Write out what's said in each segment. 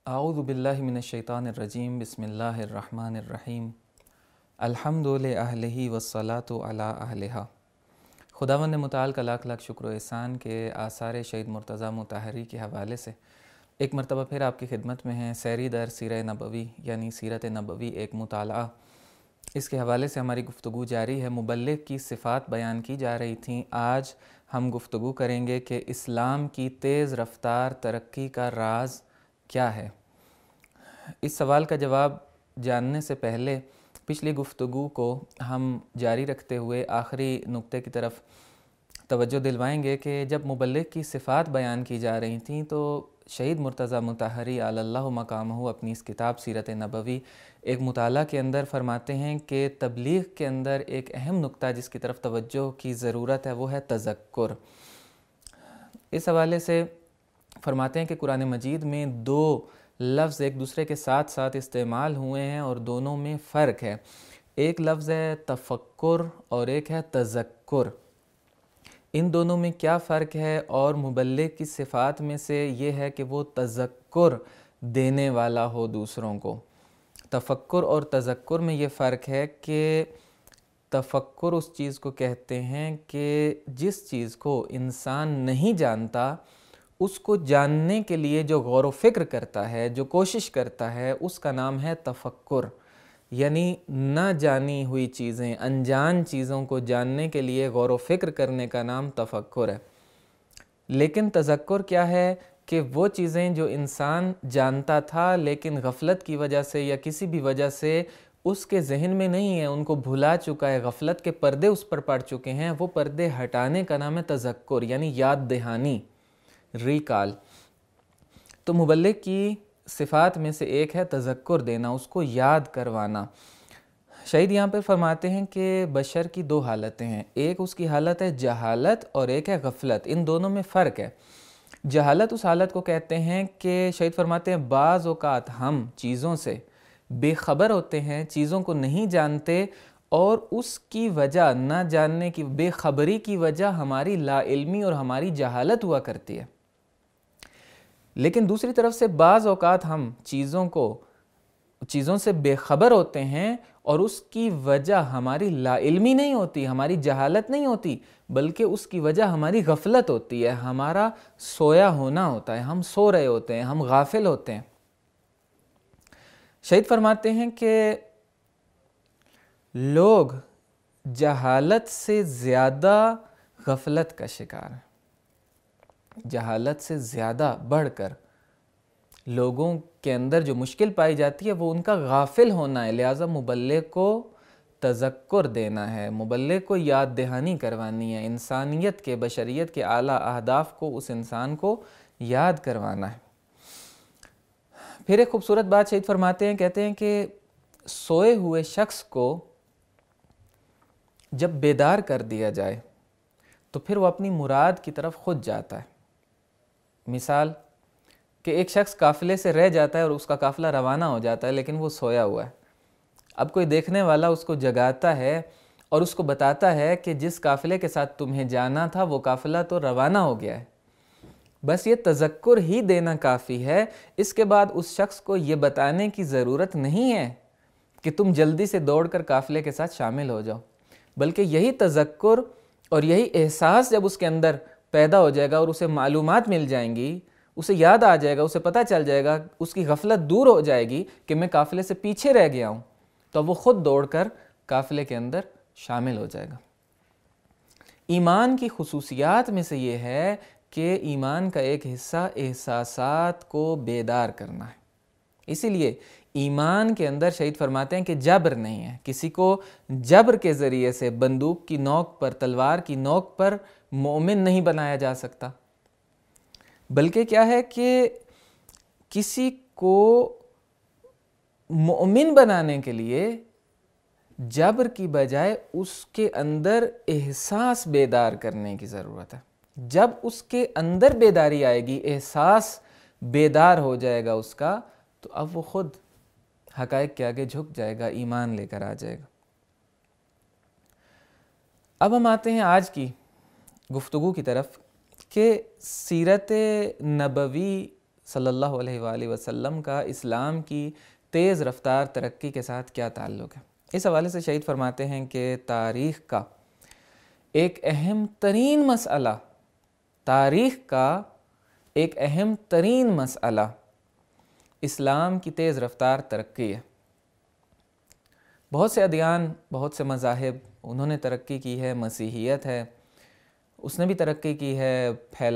اعوذ باللہ من الشیطان الرجیم بسم اللہ الرحمن الرحیم الحمد للہ والصلاة علی اہلہا۔ خداوند متعال کا لاکھ لاکھ شکر و احسان کے آثار شہید مرتضیٰ مطہری کے حوالے سے ایک مرتبہ پھر آپ کی خدمت میں ہیں سیری در سیرہ نبوی یعنی سیرت نبوی ایک مطالعہ۔ اس کے حوالے سے ہماری گفتگو جاری ہے۔ مبلغ کی صفات بیان کی جا رہی تھیں۔ آج ہم گفتگو کریں گے کہ اسلام کی تیز رفتار ترقی کا راز کیا ہے۔ اس سوال کا جواب جاننے سے پہلے پچھلی گفتگو کو ہم جاری رکھتے ہوئے آخری نقطے کی طرف توجہ دلوائیں گے کہ جب مبلغ کی صفات بیان کی جا رہی تھیں تو شہید مرتضیٰ مطہری علی اللہ مقامہ اپنی اس کتاب سیرت نبوی ایک مطالعہ کے اندر فرماتے ہیں کہ تبلیغ کے اندر ایک اہم نقطہ جس کی طرف توجہ کی ضرورت ہے وہ ہے تذکر۔ اس حوالے سے فرماتے ہیں کہ قرآن مجید میں دو لفظ ایک دوسرے کے ساتھ ساتھ استعمال ہوئے ہیں اور دونوں میں فرق ہے۔ ایک لفظ ہے تفکر اور ایک ہے تذکر۔ ان دونوں میں کیا فرق ہے؟ اور مبلغ کی صفات میں سے یہ ہے کہ وہ تذکر دینے والا ہو دوسروں کو۔ تفکر اور تذکر میں یہ فرق ہے کہ تفکر اس چیز کو کہتے ہیں کہ جس چیز کو انسان نہیں جانتا اس کو جاننے کے لیے جو غور و فکر کرتا ہے، جو کوشش کرتا ہے، اس کا نام ہے تفکر۔ یعنی نہ جانی ہوئی چیزیں، انجان چیزوں کو جاننے کے لیے غور و فکر کرنے کا نام تفکر ہے۔ لیکن تذکر کیا ہے کہ وہ چیزیں جو انسان جانتا تھا لیکن غفلت کی وجہ سے یا کسی بھی وجہ سے اس کے ذہن میں نہیں ہے، ان کو بھلا چکا ہے، غفلت کے پردے اس پر پڑ چکے ہیں، وہ پردے ہٹانے کا نام ہے تذکر، یعنی یاد دہانی، ریکال۔ تو مبلغ کی صفات میں سے ایک ہے تذکر دینا، اس کو یاد کروانا۔ شہید یہاں پر فرماتے ہیں کہ بشر کی دو حالتیں ہیں، ایک اس کی حالت ہے جہالت اور ایک ہے غفلت۔ ان دونوں میں فرق ہے۔ جہالت اس حالت کو کہتے ہیں کہ شہید فرماتے ہیں بعض اوقات ہم چیزوں سے بے خبر ہوتے ہیں، چیزوں کو نہیں جانتے، اور اس کی وجہ نہ جاننے کی، بے خبری کی وجہ ہماری لا علمی اور ہماری جہالت ہوا کرتی ہے۔ لیکن دوسری طرف سے بعض اوقات ہم چیزوں سے بے خبر ہوتے ہیں اور اس کی وجہ ہماری لا علمی نہیں ہوتی، ہماری جہالت نہیں ہوتی، بلکہ اس کی وجہ ہماری غفلت ہوتی ہے، ہمارا سویا ہونا ہوتا ہے، ہم سو رہے ہوتے ہیں، ہم غافل ہوتے ہیں۔ شہید فرماتے ہیں کہ لوگ جہالت سے زیادہ غفلت کا شکار ہیں۔ جہالت سے زیادہ بڑھ کر لوگوں کے اندر جو مشکل پائی جاتی ہے وہ ان کا غافل ہونا ہے، لہٰذا مبلغ کو تذکر دینا ہے، مبلغ کو یاد دہانی کروانی ہے، انسانیت کے، بشریت کے اعلیٰ اہداف کو اس انسان کو یاد کروانا ہے۔ پھر ایک خوبصورت بات شہید فرماتے ہیں، کہتے ہیں کہ سوئے ہوئے شخص کو جب بیدار کر دیا جائے تو پھر وہ اپنی مراد کی طرف خود جاتا ہے۔ مثال کہ ایک شخص قافلے سے رہ جاتا ہے اور اس کا قافلہ روانہ ہو جاتا ہے لیکن وہ سویا ہوا ہے۔ اب کوئی دیکھنے والا اس کو جگاتا ہے اور اس کو بتاتا ہے کہ جس قافلے کے ساتھ تمہیں جانا تھا وہ قافلہ تو روانہ ہو گیا ہے۔ بس یہ تذکر ہی دینا کافی ہے، اس کے بعد اس شخص کو یہ بتانے کی ضرورت نہیں ہے کہ تم جلدی سے دوڑ کر قافلے کے ساتھ شامل ہو جاؤ، بلکہ یہی تذکر اور یہی احساس جب اس کے اندر پیدا ہو جائے گا اور اسے معلومات مل جائیں گی، اسے یاد آ جائے گا، اسے پتہ چل جائے گا، اس کی غفلت دور ہو جائے گی کہ میں قافلے سے پیچھے رہ گیا ہوں، تو وہ خود دوڑ کر قافلے کے اندر شامل ہو جائے گا۔ ایمان کی خصوصیات میں سے یہ ہے کہ ایمان کا ایک حصہ احساسات کو بیدار کرنا ہے۔ اسی لیے ایمان کے اندر شہید فرماتے ہیں کہ جبر نہیں ہے، کسی کو جبر کے ذریعے سے بندوق کی نوک پر، تلوار کی نوک پر مومن نہیں بنایا جا سکتا، بلکہ کیا ہے کہ کسی کو مومن بنانے کے لیے جبر کی بجائے اس کے اندر احساس بیدار کرنے کی ضرورت ہے۔ جب اس کے اندر بیداری آئے گی، احساس بیدار ہو جائے گا اس کا، تو اب وہ خود حقائق کے آگے جھک جائے گا، ایمان لے کر آ جائے گا۔ اب ہم آتے ہیں آج کی گفتگو کی طرف کہ سیرت نبوی صلی اللہ علیہ وآلہ وسلم کا اسلام کی تیز رفتار ترقی کے ساتھ کیا تعلق ہے؟ اس حوالے سے شہید فرماتے ہیں کہ تاریخ کا ایک اہم ترین مسئلہ اسلام کی تیز رفتار ترقی ہے۔ بہت سے ادیان، بہت سے مذاہب انہوں نے ترقی کی ہے، مسیحیت ہے اس نے بھی ترقی کی ہے،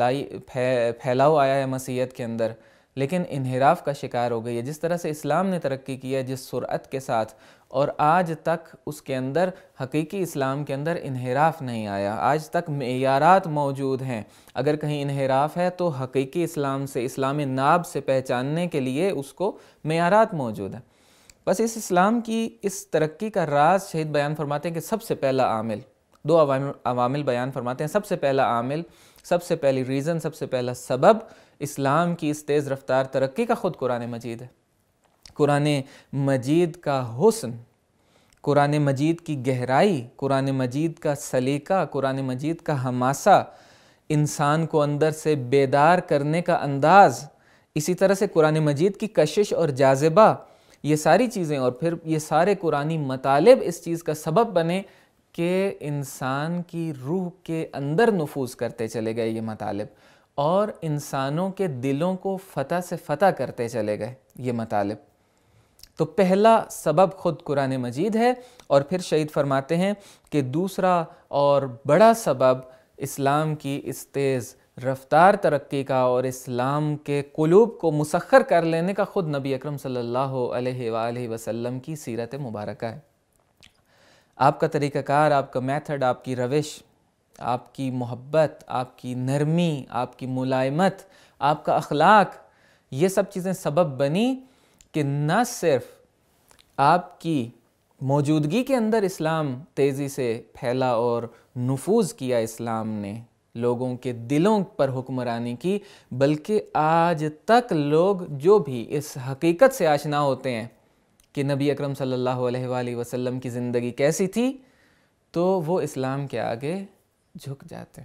پھیلاؤ آیا ہے مسیحیت کے اندر، لیکن انحراف کا شکار ہو گئی ہے۔ جس طرح سے اسلام نے ترقی کی ہے جس سرعت کے ساتھ، اور آج تک اس کے اندر حقیقی اسلام کے اندر انحراف نہیں آیا، آج تک معیارات موجود ہیں، اگر کہیں انحراف ہے تو حقیقی اسلام سے، اسلام ناب سے پہچاننے کے لیے اس کو معیارات موجود ہیں۔ بس اس اسلام کی اس ترقی کا راز شہید بیان فرماتے ہیں کہ سب سے پہلا عامل، دو عوامل بیان فرماتے ہیں۔ سب سے پہلا عامل، سب سے پہلی ریزن، سب سے پہلا سبب اسلام کی اس تیز رفتار ترقی کا خود قرآن مجید ہے۔ قرآن مجید کا حسن، قرآن مجید کی گہرائی، قرآن مجید کا سلیقہ، قرآن مجید کا حماسہ، انسان کو اندر سے بیدار کرنے کا انداز، اسی طرح سے قرآن مجید کی کشش اور جاذبہ، یہ ساری چیزیں اور پھر یہ سارے قرآنی مطالب اس چیز کا سبب بنے کہ انسان کی روح کے اندر نفوذ کرتے چلے گئے یہ مطالب، اور انسانوں کے دلوں کو فتح سے فتح کرتے چلے گئے یہ مطالب۔ تو پہلا سبب خود قرآن مجید ہے، اور پھر شہید فرماتے ہیں کہ دوسرا اور بڑا سبب اسلام کی اس تیز رفتار ترقی کا اور اسلام کے قلوب کو مسخر کر لینے کا خود نبی اکرم صلی اللہ علیہ وآلہ وسلم کی سیرت مبارکہ ہے۔ آپ کا طریقہ کار، آپ کا میتھڈ، آپ کی روش، آپ کی محبت، آپ کی نرمی، آپ کی ملائمت، آپ کا اخلاق، یہ سب چیزیں سبب بنی کہ نہ صرف آپ کی موجودگی کے اندر اسلام تیزی سے پھیلا اور نفوذ کیا اسلام نے، لوگوں کے دلوں پر حکمرانی کی، بلکہ آج تک لوگ جو بھی اس حقیقت سے آشنا ہوتے ہیں کہ نبی اکرم صلی اللہ علیہ وآلہ وسلم کی زندگی کیسی تھی، تو وہ اسلام کے آگے جھک جاتے ہیں۔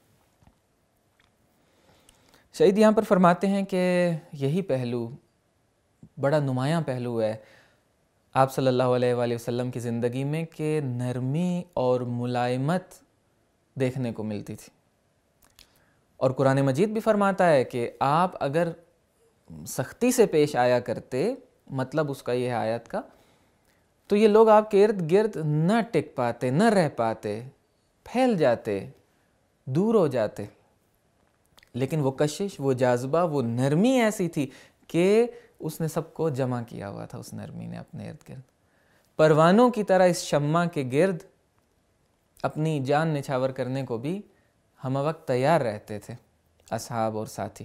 شہید یہاں پر فرماتے ہیں کہ یہی پہلو بڑا نمایاں پہلو ہے آپ صلی اللہ علیہ وآلہ وسلم کی زندگی میں کہ نرمی اور ملائمت دیکھنے کو ملتی تھی، اور قرآن مجید بھی فرماتا ہے کہ آپ اگر سختی سے پیش آیا کرتے، مطلب اس کا یہ آیت کا، تو یہ لوگ آپ کے ارد گرد نہ ٹک پاتے، نہ رہ پاتے، پھیل جاتے، دور ہو جاتے۔ لیکن وہ کشش، وہ جاذبہ، وہ نرمی ایسی تھی کہ اس نے سب کو جمع کیا ہوا تھا، اس نرمی نے اپنے ارد گرد، پروانوں کی طرح اس شمع کے گرد اپنی جان نچھاور کرنے کو بھی ہم وقت تیار رہتے تھے اصحاب اور ساتھی۔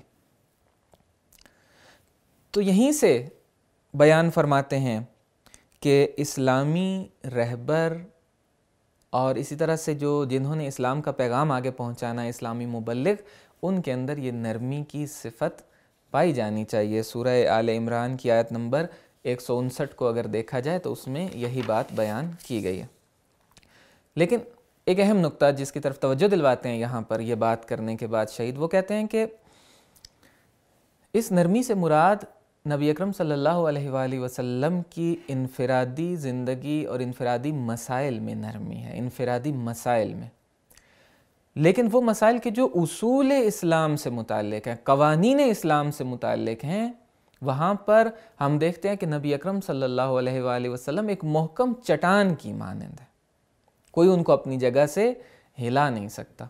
تو یہیں سے بیان فرماتے ہیں کہ اسلامی رہبر اور اسی طرح سے جنہوں نے اسلام کا پیغام آگے پہنچانا ہے، اسلامی مبلغ، ان کے اندر یہ نرمی کی صفت پائی جانی چاہیے۔ سورہ آل عمران کی آیت نمبر 159 کو اگر دیکھا جائے تو اس میں یہی بات بیان کی گئی ہے۔ لیکن ایک اہم نقطہ جس کی طرف توجہ دلواتے ہیں یہاں پر یہ بات کرنے کے بعد شہید، وہ کہتے ہیں کہ اس نرمی سے مراد نبی اکرم صلی اللہ علیہ وآلہ وسلم کی انفرادی زندگی اور انفرادی مسائل میں نرمی ہے، انفرادی مسائل میں، لیکن وہ مسائل کے جو اصول اسلام سے متعلق ہیں، قوانین اسلام سے متعلق ہیں، وہاں پر ہم دیکھتے ہیں کہ نبی اکرم صلی اللہ علیہ وآلہ وسلم ایک محکم چٹان کی مانند ہے، کوئی ان کو اپنی جگہ سے ہلا نہیں سکتا۔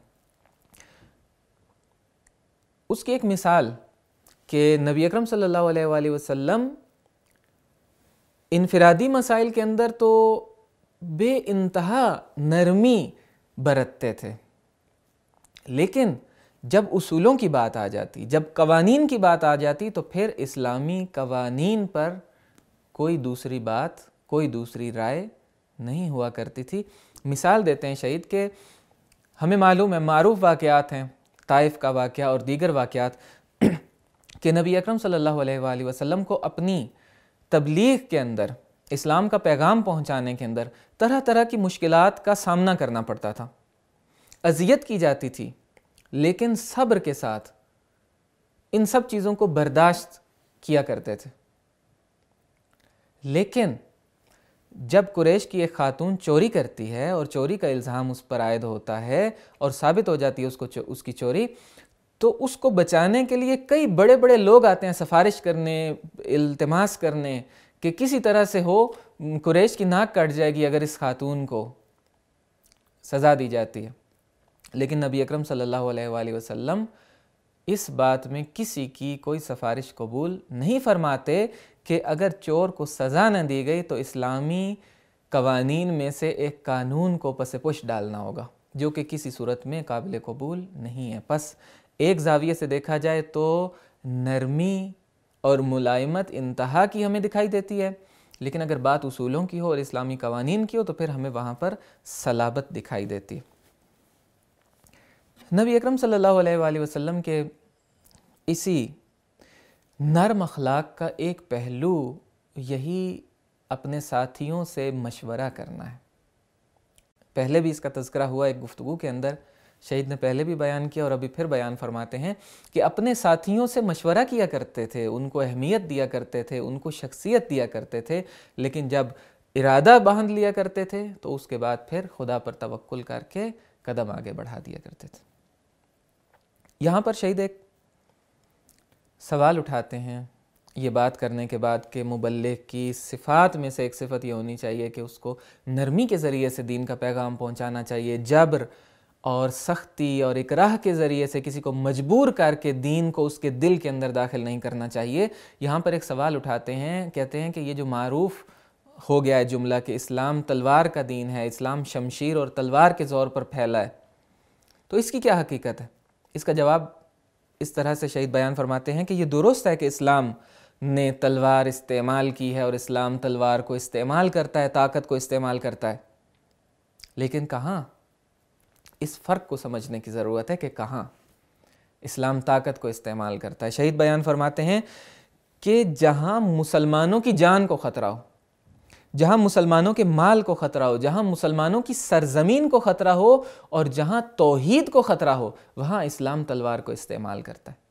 اس کی ایک مثال کہ نبی اکرم صلی اللہ علیہ وآلہ وسلم انفرادی مسائل کے اندر تو بے انتہا نرمی برتتے تھے، لیکن جب اصولوں کی بات آ جاتی، جب قوانین کی بات آ جاتی، تو پھر اسلامی قوانین پر کوئی دوسری بات، کوئی دوسری رائے نہیں ہوا کرتی تھی۔ مثال دیتے ہیں شہید کہ ہمیں معلوم ہے، معروف واقعات ہیں، طائف کا واقعہ اور دیگر واقعات، کہ نبی اکرم صلی اللہ علیہ وآلہ وسلم کو اپنی تبلیغ کے اندر، اسلام کا پیغام پہنچانے کے اندر طرح طرح کی مشکلات کا سامنا کرنا پڑتا تھا، اذیت کی جاتی تھی، لیکن صبر کے ساتھ ان سب چیزوں کو برداشت کیا کرتے تھے. لیکن جب قریش کی ایک خاتون چوری کرتی ہے اور چوری کا الزام اس پر عائد ہوتا ہے اور ثابت ہو جاتی ہے اس کی چوری، تو اس کو بچانے کے لیے کئی بڑے بڑے لوگ آتے ہیں سفارش کرنے، التماس کرنے کہ کسی طرح سے ہو قریش کی ناک کٹ جائے گی اگر اس خاتون کو سزا دی جاتی ہے. لیکن نبی اکرم صلی اللہ علیہ وآلہ وسلم اس بات میں کسی کی کوئی سفارش قبول نہیں فرماتے کہ اگر چور کو سزا نہ دی گئی تو اسلامی قوانین میں سے ایک قانون کو پس پش ڈالنا ہوگا، جو کہ کسی صورت میں قابل قبول نہیں ہے. پس ایک زاویے سے دیکھا جائے تو نرمی اور ملائمت انتہا کی ہمیں دکھائی دیتی ہے، لیکن اگر بات اصولوں کی ہو اور اسلامی قوانین کی ہو تو پھر ہمیں وہاں پر صلابت دکھائی دیتی ہے. نبی اکرم صلی اللہ علیہ وآلہ وسلم کے اسی نرم اخلاق کا ایک پہلو یہی اپنے ساتھیوں سے مشورہ کرنا ہے. پہلے بھی اس کا تذکرہ ہوا ایک گفتگو کے اندر، شہید نے پہلے بھی بیان کیا اور ابھی پھر بیان فرماتے ہیں کہ اپنے ساتھیوں سے مشورہ کیا کرتے تھے، ان کو اہمیت دیا کرتے تھے، ان کو شخصیت دیا کرتے تھے، لیکن جب ارادہ باندھ لیا کرتے تھے تو اس کے بعد پھر خدا پر توکل کر کے قدم آگے بڑھا دیا کرتے تھے. یہاں پر شہید ایک سوال اٹھاتے ہیں یہ بات کرنے کے بعد کہ مبلغ کی صفات میں سے ایک صفت یہ ہونی چاہیے کہ اس کو نرمی کے ذریعے سے دین کا پیغام پہنچانا چاہیے، جبر اور سختی اور اکراہ کے ذریعے سے کسی کو مجبور کر کے دین کو اس کے دل کے اندر داخل نہیں کرنا چاہیے. یہاں پر ایک سوال اٹھاتے ہیں، کہتے ہیں کہ یہ جو معروف ہو گیا ہے جملہ کہ اسلام تلوار کا دین ہے، اسلام شمشیر اور تلوار کے زور پر پھیلا ہے، تو اس کی کیا حقیقت ہے؟ اس کا جواب اس طرح سے شہید بیان فرماتے ہیں کہ یہ درست ہے کہ اسلام نے تلوار استعمال کی ہے اور اسلام تلوار کو استعمال کرتا ہے، طاقت کو استعمال کرتا ہے، لیکن کہاں؟ اس فرق کو سمجھنے کی ضرورت ہے کہ کہاں اسلام طاقت کو استعمال کرتا ہے. شہید بیان فرماتے ہیں کہ جہاں مسلمانوں کی جان کو خطرہ ہو، جہاں مسلمانوں کے مال کو خطرہ ہو، جہاں مسلمانوں کی سرزمین کو خطرہ ہو اور جہاں توحید کو خطرہ ہو، وہاں اسلام تلوار کو استعمال کرتا ہے.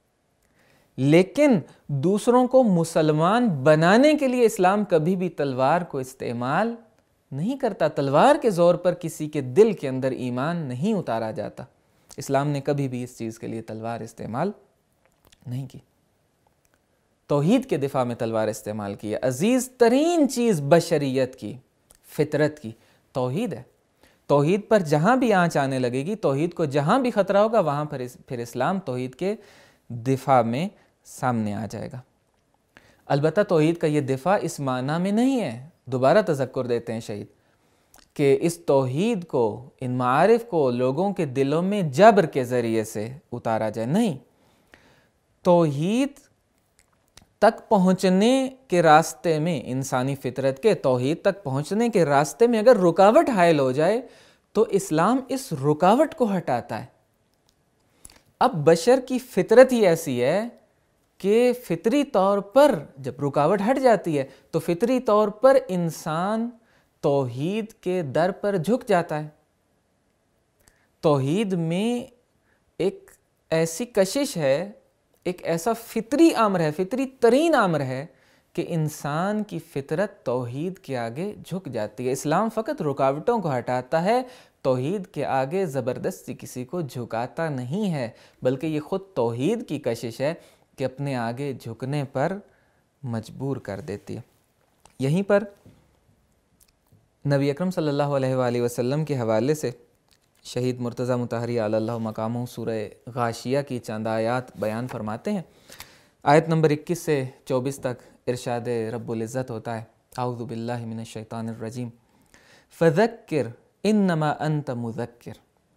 لیکن دوسروں کو مسلمان بنانے کے لیے اسلام کبھی بھی تلوار کو استعمال نہیں کرتا. تلوار کے زور پر کسی کے دل کے اندر ایمان نہیں اتارا جاتا. اسلام نے کبھی بھی اس چیز کے لیے تلوار استعمال نہیں کی. توحید کے دفاع میں تلوار استعمال کی ہے. عزیز ترین چیز بشریت کی، فطرت کی توحید ہے. توحید پر جہاں بھی آنچ آنے لگے گی، توحید کو جہاں بھی خطرہ ہوگا، وہاں پر پھر اسلام توحید کے دفاع میں سامنے آ جائے گا. البتہ توحید کا یہ دفاع اس معنی میں نہیں ہے، دوبارہ تذکر دیتے ہیں شہید، کہ اس توحید کو، ان معارف کو لوگوں کے دلوں میں جبر کے ذریعے سے اتارا جائے. نہیں، توحید تک پہنچنے کے راستے میں، انسانی فطرت کے توحید تک پہنچنے کے راستے میں اگر رکاوٹ حائل ہو جائے تو اسلام اس رکاوٹ کو ہٹاتا ہے. اب بشر کی فطرت ہی ایسی ہے کہ فطری طور پر جب رکاوٹ ہٹ جاتی ہے تو فطری طور پر انسان توحید کے در پر جھک جاتا ہے. توحید میں ایک ایسی کشش ہے، ایک ایسا فطری امر ہے، فطری ترین امر ہے کہ انسان کی فطرت توحید کے آگے جھک جاتی ہے. اسلام فقط رکاوٹوں کو ہٹاتا ہے، توحید کے آگے زبردستی کسی کو جھکاتا نہیں ہے، بلکہ یہ خود توحید کی کشش ہے کہ اپنے آگے جھکنے پر مجبور کر دیتی ہے. یہیں پر نبی اکرم صلی اللہ علیہ وآلہ وسلم کے حوالے سے شہید مرتضیٰ مطہری علی اللہ مقامہ سورہ غاشیہ کی چند آیات بیان فرماتے ہیں. آیت نمبر 21 سے 24 تک ارشاد رب العزت ہوتا ہے، اعوذ باللہ من الشیطان الرجیم، فذکر انما انت مذکر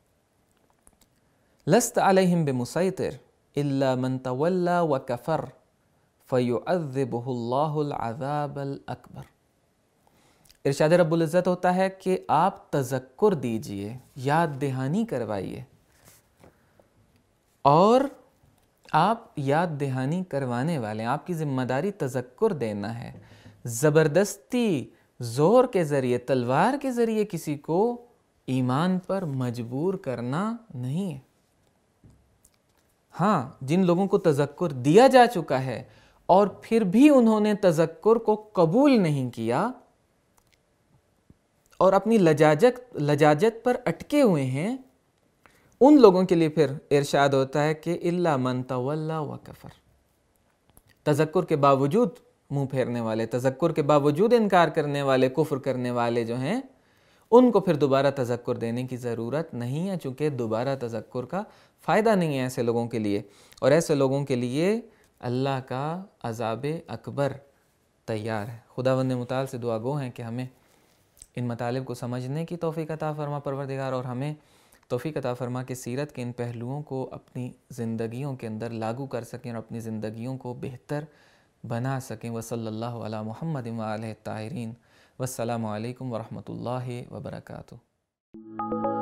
لست علیہم بمسیطر الا من تولی وکفر فیعذبہ اللہ العذاب الاکبر. ارشاد رب العزت ہوتا ہے کہ آپ تذکر دیجئے، یاد دہانی کروائیے، اور آپ یاد دہانی کروانے والے ہیں، آپ کی ذمہ داری تذکر دینا ہے. زبردستی زور کے ذریعے، تلوار کے ذریعے کسی کو ایمان پر مجبور کرنا نہیں ہے. ہاں، جن لوگوں کو تذکر دیا جا چکا ہے اور پھر بھی انہوں نے تذکر کو قبول نہیں کیا اور اپنی لجاجت پر اٹکے ہوئے ہیں، ان لوگوں کے لیے پھر ارشاد ہوتا ہے کہ الا من تولی وکفر، تذکر کے باوجود منہ پھیرنے والے، تذکر کے باوجود انکار کرنے والے، کفر کرنے والے جو ہیں، ان کو پھر دوبارہ تذکر دینے کی ضرورت نہیں ہے، چونکہ دوبارہ تذکر کا فائدہ نہیں ہے ایسے لوگوں کے لیے، اور ایسے لوگوں کے لیے اللہ کا عذاب اکبر تیار ہے۔ خداوند متعال سے دعا گو ہیں کہ ہمیں ان مطالب کو سمجھنے کی توفیق عطا فرما پروردگار، اور ہمیں توفیق عطا فرما کہ سیرت کے ان پہلوؤں کو اپنی زندگیوں کے اندر لاگو کر سکیں اور اپنی زندگیوں کو بہتر بنا سکیں۔ وصلی اللہ علی محمد وآلہ الطاہرین، والسلام علیکم ورحمۃ اللہ وبرکاتہ۔